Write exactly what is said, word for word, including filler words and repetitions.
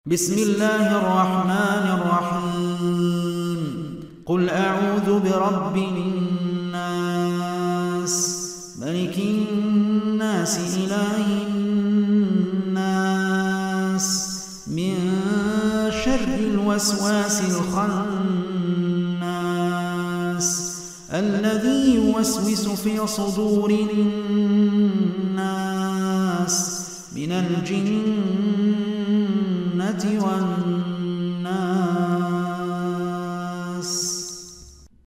بسم الله الرحمن الرحيم قل أعوذ برب الناس ملك الناس إله الناس من شر الوسواس الخناس الذي يوسوس في صدور الناس من الجنة والناس